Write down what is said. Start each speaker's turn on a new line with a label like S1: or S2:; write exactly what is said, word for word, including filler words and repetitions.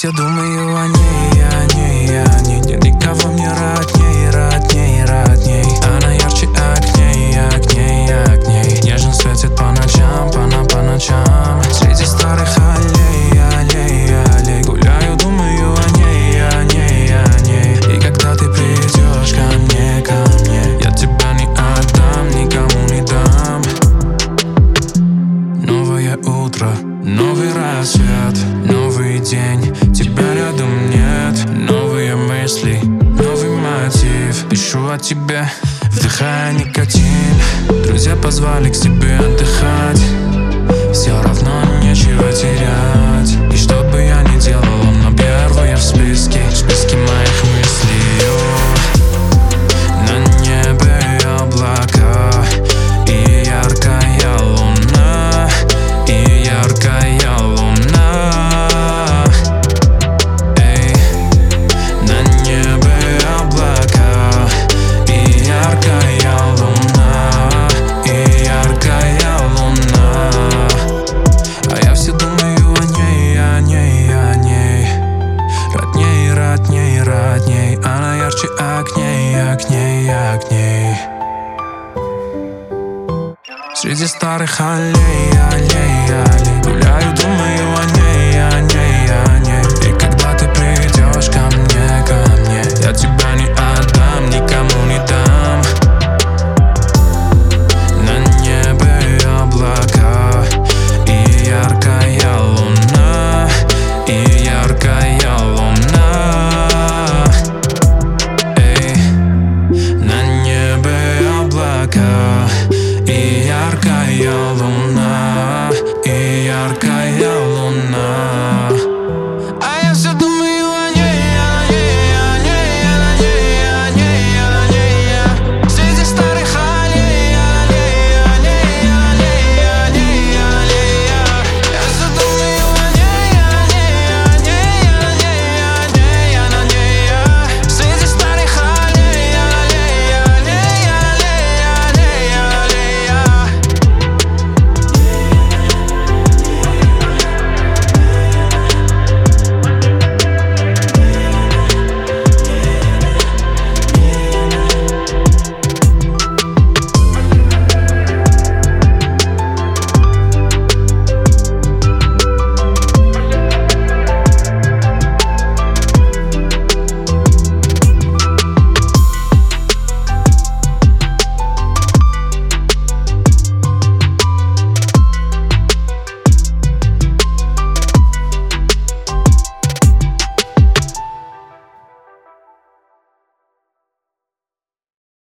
S1: все думаю о ней, о ней, о ней. Нет никого мне родней, родней, родней. Она ярче огней, огней, огней. Нежно светит по ночам, по нам по ночам. Среди старых аллей, аллей, аллей. Гуляю, думаю о ней, о ней, о ней. И когда ты придешь ко мне, ко мне, я тебя не отдам, никому не дам. Новое утро, новый рассвет, новый день, тебя рядом нет. Новые мысли, новый мотив. Пишу о тебе, вдыхая никотин. Друзья позвали к себе отдыхать. Все равно нечего терять. И что бы я ни делал, он на первое в списке, в списке моих мыслей. На небе облака и яркая луна, и яркая луна. Эй, на небе облака и яркая луна, и яркая луна. А я все думаю о ней, о ней, о ней. Родней, родней, родней. Она ярче огней, огней, огней. Среди старых аллей, аллей.